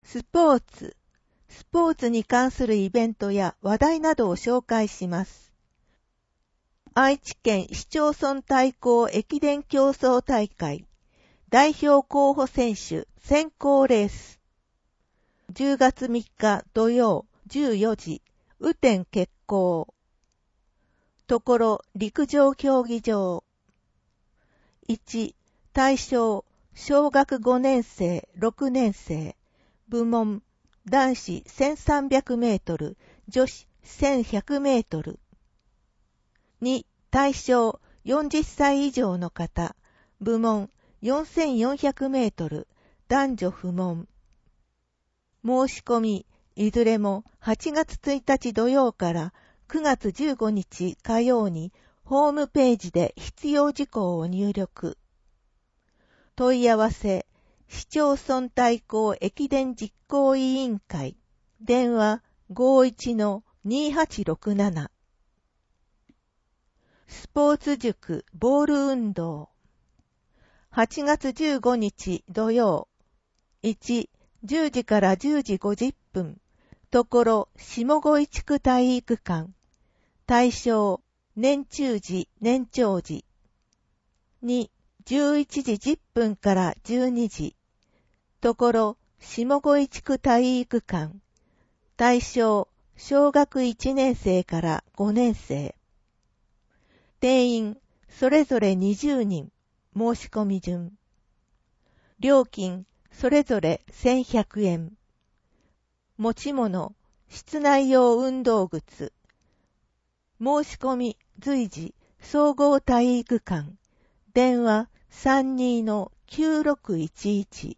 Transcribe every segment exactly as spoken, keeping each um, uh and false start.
スポーツ。スポーツに関するイベントや話題などを紹介します。愛知県市町村対抗駅伝競争大会。代表候補選手選考レース。じゅうがつみっか土曜じゅうよじ、雨天決行。ところ陸上競技場。いち、対象、小学ごねんせい、ろくねんせい。部門、男子せんさんびゃくメートル、女子せんひゃくメートル。に、対象、よんじゅっさい以上の方。部門、よんせんよんひゃくメートル、男女不問。申し込み、いずれもはちがつついたち土曜からくがつじゅうごにち火曜にホームページで必要事項を入力。問い合わせ、市町村対抗駅伝実行委員会、電話 ごーいちのにーはちろくなな。スポーツ塾ボール運動。はちがつじゅうごにち土曜。いち、じゅうじからじゅうじごじゅっぷん。ところ、下越地区体育館。対象、年中時、年長時。に、じゅういちじじゅっぷんからじゅうにじ。ところ、下越地区体育館。対象、小学いちねんせいからごねんせい。定員、それぞれにじゅうにん。申し込み順。料金、それぞれせんひゃくえん。持ち物、室内用運動靴。申し込み、随時、総合体育館。電話 さんにーのきゅうろくいちいち。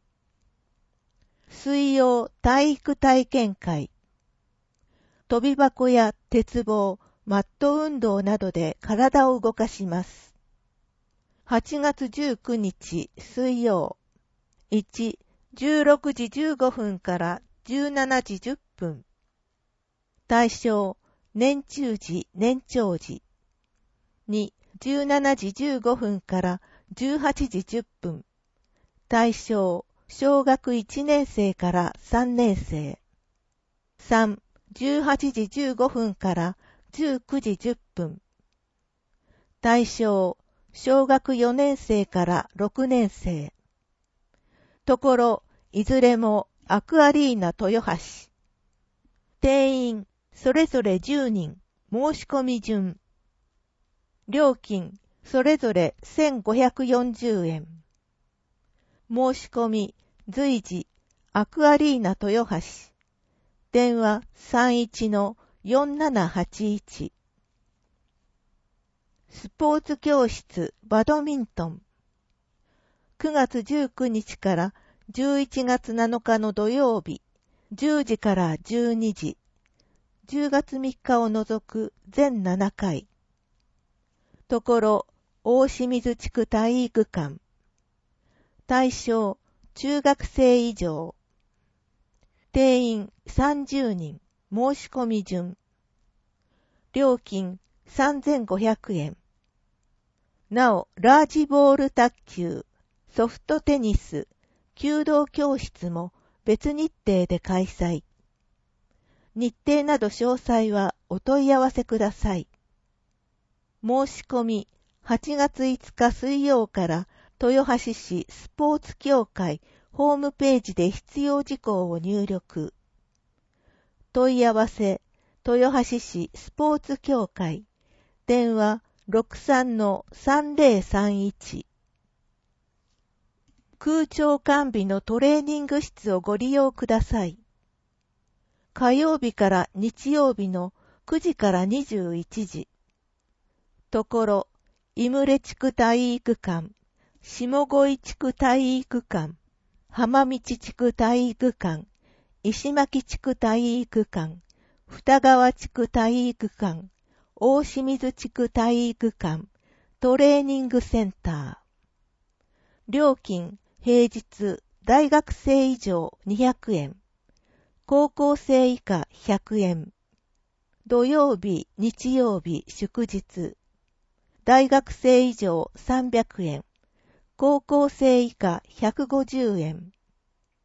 水曜体育体験会。飛び箱や鉄棒、マット運動などで体を動かします。はちがつじゅうくにち水曜。いち、じゅうろくじじゅうごふんからじゅうしちじじゅっぷん。対象、年中時、年長時。に、じゅうしちじじゅうごふんからじゅうはちじじゅっぷん。対象、小学いちねんせいからさんねんせい。さん、じゅうはちじじゅうごふんからじゅうくじじゅっぷん。対象、小学よねんせいからろくねんせい。ところ、いずれもアクアリーナ豊橋。定員、それぞれじゅうにん。申し込み順。料金、それぞれせんごひゃくよんじゅうえん。申し込み、随時、アクアリーナ豊橋。電話 さんいちのよんななはちいち。スポーツ教室バドミントン。くがつじゅうくにちからじゅういちがつなのかの土曜日、じゅうじからじゅうにじ。じゅうがつみっかを除く全ななかい。ところ、大清水地区体育館。対象、中学生以上。定員さんじゅうにん。申し込み順。料金さんぜんごひゃくえん。なお、ラージボール卓球、ソフトテニス、弓道教室も別日程で開催。日程など詳細はお問い合わせください。申し込み、はちがついつか水曜から豊橋市スポーツ協会ホームページで必要事項を入力。問い合わせ、豊橋市スポーツ協会、電話 ろくさんのさんぜろさんいち。空調完備のトレーニング室をご利用ください。火曜日から日曜日のくじからにじゅういちじ。ところ、井牟地区体育館、下越地区体育館、浜道地区体育館、石巻地区体育館、二川地区体育館、大清水地区体育館、トレーニングセンター。料金、平日、大学生以上にひゃくえん。高校生以下ひゃくえん。土曜日、日曜日、祝日。大学生以上さんびゃくえん。高校生以下ひゃくごじゅうえん。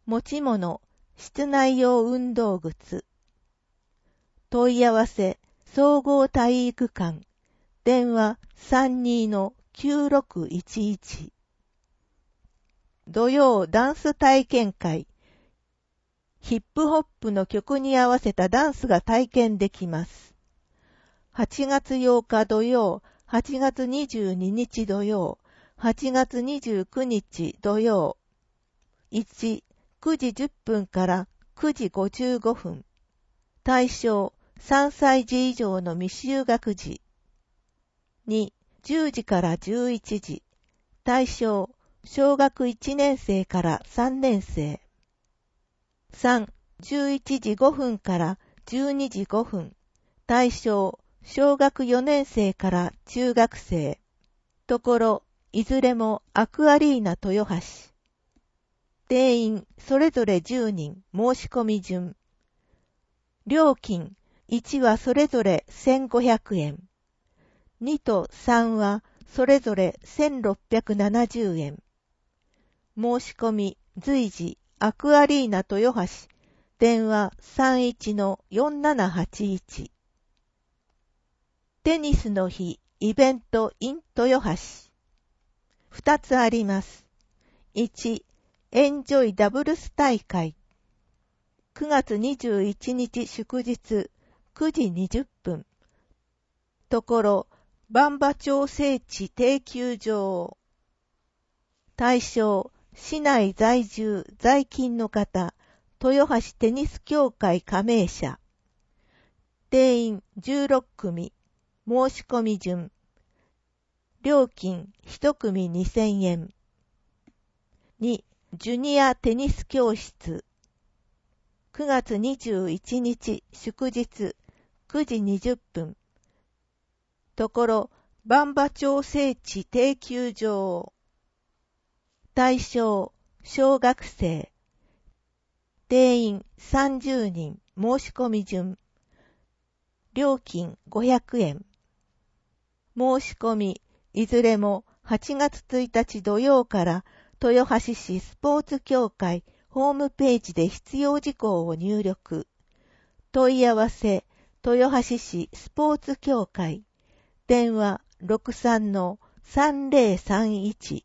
持ち物、室内用運動靴。問い合わせ、総合体育館。電話 さんに のきゅうろくいちいち。土曜ダンス体験会。ヒップホップの曲に合わせたダンスが体験できます。はちがつようか土曜、はちがつにじゅうににち土曜、はちがつにじゅうくにち土曜。いち、くじじゅっぷんからくじごじゅうごふん。対象、さんさいじ以上の未就学児。に、じゅうじからじゅういちじ。対象、小学いちねんせいからさんねんせい。さん、じゅういちじごふんからじゅうにじごふん。対象、小学よねんせいから中学生。ところ、いずれもアクアリーナ豊橋。定員、それぞれじゅうにん、申し込み順。料金、いちはそれぞれせんごひゃくえん。にとさんはそれぞれせんろっぴゃくななじゅうえん。申し込み、随時、アクアリーナ豊橋。電話 さんいちのよんななはちいち。テニスの日、イベント in 豊橋。ふたつあります。いち、エンジョイダブルス大会。くがつにじゅういちにち祝日、くじにじゅっぷん。ところ、番場町聖地定休場。対象、市内在住、在勤の方、豊橋テニス協会加盟者。定員じゅうろっくみ、申し込み順。料金いちくみにせんえん。に、ジュニアテニス教室。くがつにじゅういちにち祝日、くじにじゅっぷん。ところ、番場町聖地定休場。対象、小学生。定員さんじゅうにん、申し込み順。料金ごひゃくえん。申し込み、いずれもはちがつついたち土曜から豊橋市スポーツ協会ホームページで必要事項を入力。問い合わせ、豊橋市スポーツ協会。電話 ろくさんのさんぜろさんいち。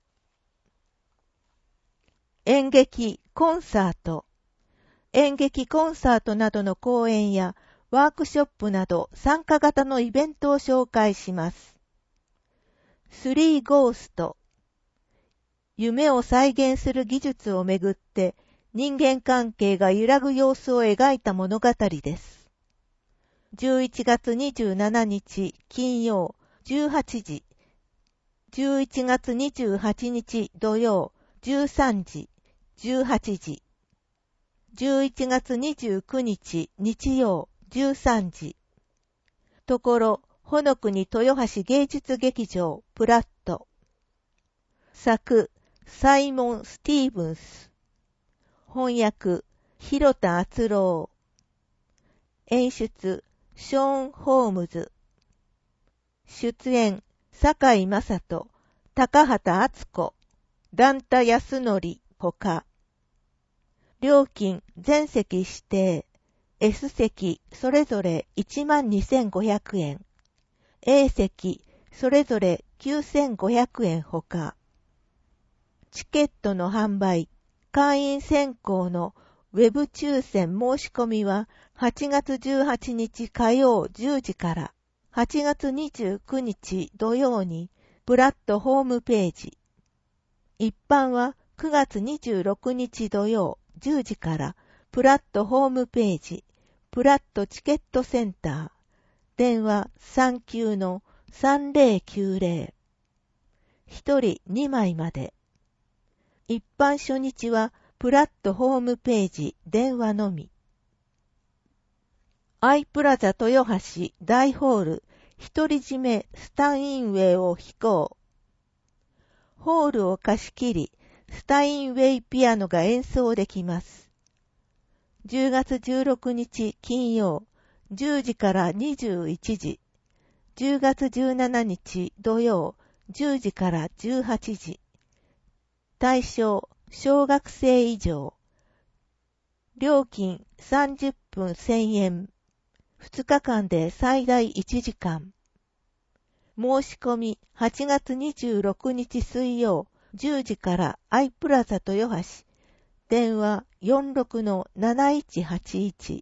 演劇、コンサート。演劇コンサートなどの講演やワークショップなど参加型のイベントを紹介します。スリーゴースト。夢を再現する技術をめぐって人間関係が揺らぐ様子を描いた物語です。じゅういちがつにじゅうしちにち金曜じゅうはちじ。じゅういちがつにじゅうはちにち土曜じゅうさんじ、じゅうはちじ。じゅういちがつにじゅうくにち日曜じゅうさんじ。ところ、ほのくに豊橋芸術劇場プラット。作、サイモン・スティーブンス。翻訳、広田敦郎。演出、ショーン・ホームズ。出演、坂井正人、高畑敦子、段田康則ほか。料金、全席指定。S 席、それぞれ いちまんにせんごひゃくえん。A 席、それぞれきゅうせんごひゃくえんほか。チケットの販売、会員選考のウェブ抽選申し込みははちがつじゅうはちにち火曜じゅうじからはちがつにじゅうくにち土曜にプラットホームページ。一般はくがつにじゅうろくにち土曜じゅうじからプラットホームページ。プラットチケットセンター。電話 さんきゅうのさんぜろきゅうぜろ。一人にまいまで。一般初日はプラットホームページ電話のみ。アイプラザ豊橋大ホール独り占めスタインウェイを飛行。ホールを貸し切り、スタインウェイピアノが演奏できます。じゅうがつじゅうろくにち金曜、じゅうじからにじゅういちじ。じゅうがつじゅうしちにち土曜、じゅうじからじゅうはちじ。対象、小学生以上。 料金さんじゅっぷんせんえん。ふつかかんで最大いちじかん。申し込みはちがつにじゅうろくにち水曜じゅうじからアイプラザ豊橋。電話 よんろくのなないちはちいち。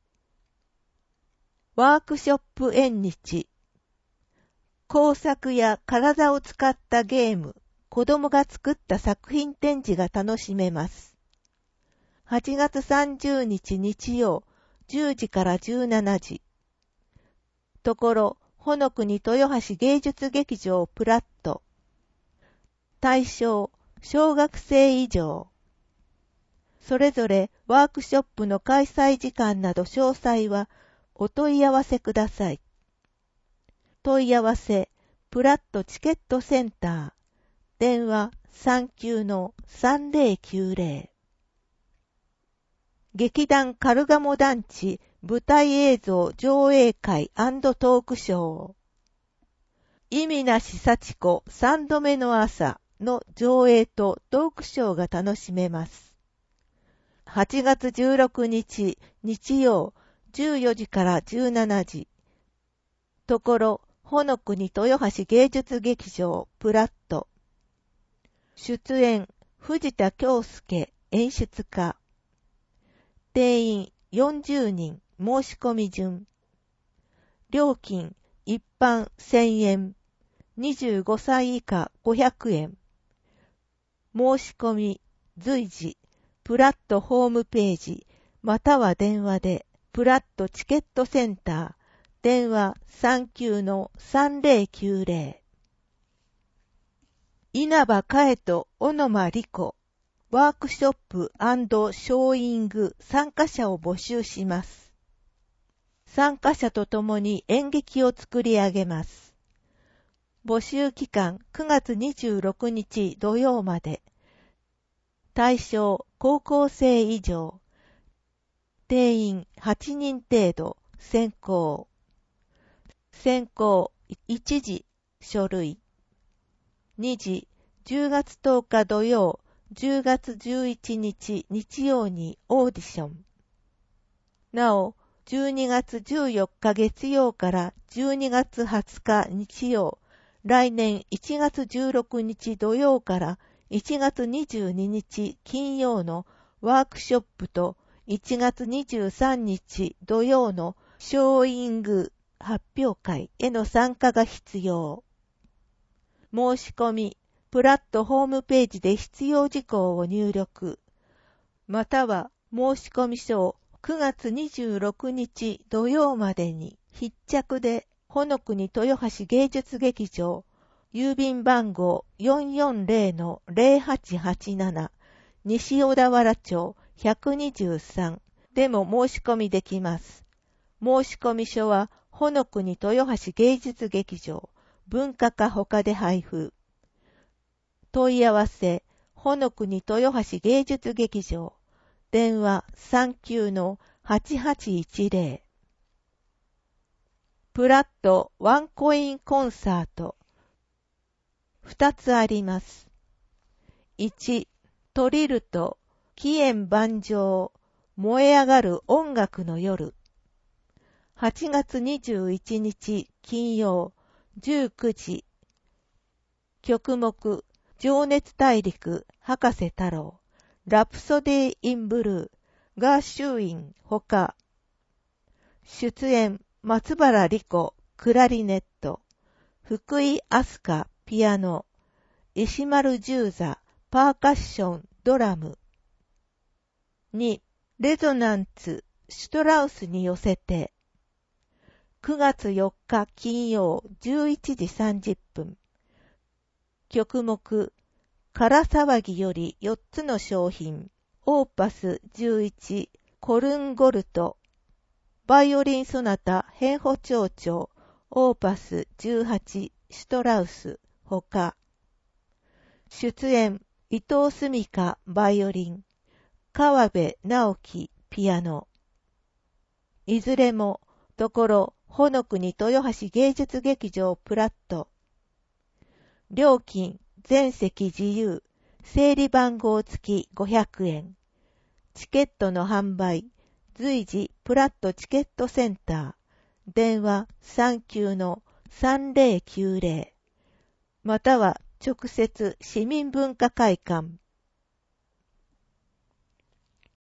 ワークショップ縁日。工作や体を使ったゲーム、子供が作った作品展示が楽しめます。はちがつさんじゅうにち日曜じゅうじからじゅうしちじ。ところ、ほのくに豊橋芸術劇場プラット。対象、小学生以上。それぞれワークショップの開催時間など詳細はお問い合わせください。問い合わせ、プラットチケットセンター。電話 さんきゅうのさんぜろきゅうぜろ。劇団カルガモ団地舞台映像上映会&トークショー。意味なし幸子さんどめの朝の上映とトークショーが楽しめます。はちがつじゅうろくにち日曜じゅうよじからじゅうしちじ。ところ、ほのくに豊橋芸術劇場プラット。出演、藤田京介演出家。定員よんじゅうにん申し込み順。料金一般せんえん。にじゅうごさい以下ごひゃくえん。申し込み随時、プラットホームページ、または電話で、プラットチケットセンター、電話 さんきゅうのさんぜろきゅうぜろ。稲葉佳恵と小野間理子、ワークショップ&ショーイング参加者を募集します。参加者と共に演劇を作り上げます。募集期間くがつにじゅうろくにち土曜まで。対象高校生以上。定員はちにん程度。選考。選考いちじ書類。にじじゅうがつとおか土曜、じゅうがつじゅういちにち日曜にオーディション。なお、じゅうにがつじゅうよっか月曜からじゅうにがつはつか日曜、来年いちがつじゅうろくにち土曜からいちがつにじゅうににち金曜のワークショップといちがつにじゅうさんにち土曜のショーイング発表会への参加が必要。申し込み、プラットホームページで必要事項を入力、または申し込み書をくがつにじゅうろくにち土曜までに必着で、ほのくに豊橋芸術劇場、郵便番号 よんよんぜろのぜろはちはちなな、西小田原町ひゃくにじゅうさんでも申し込みできます。申し込み書は、ほのくに豊橋芸術劇場、文化課ほかで配布。問い合わせ、ほのくに豊橋芸術劇場、電話 さんきゅうのはちはちいちぜろ。プラットワンコインコンサート。ふたつあります。いち、トリルと起源万丈、燃え上がる音楽の夜。はちがつにじゅういちにち金曜じゅうくじ。曲目、情熱大陸、博士太郎、ラプソディ・イン・ブルー、ガーシュウィンほか。出演、松原理子、クラリネット、福井飛鳥、ピアノ、石丸十座、パーカッション、ドラム。に、レゾナンツ、シュトラウスに寄せて。くがつよっか金曜じゅういちじさんじゅっぷん。曲目、から騒ぎよりよっつの商品、オーパスじゅういち、コルンゴルト、バイオリンソナタ変歩長調、オーパスじゅうはち、シュトラウス、ほか。出演、伊藤澄香、バイオリン、川辺直樹、ピアノ。いずれも、ところ、ほのくに豊橋芸術劇場プラット。料金、全席自由、整理番号付きごひゃくえん。 チケットの販売、随時プラットチケットセンター、電話 さんきゅうのさんぜろきゅうぜろ または直接市民文化会館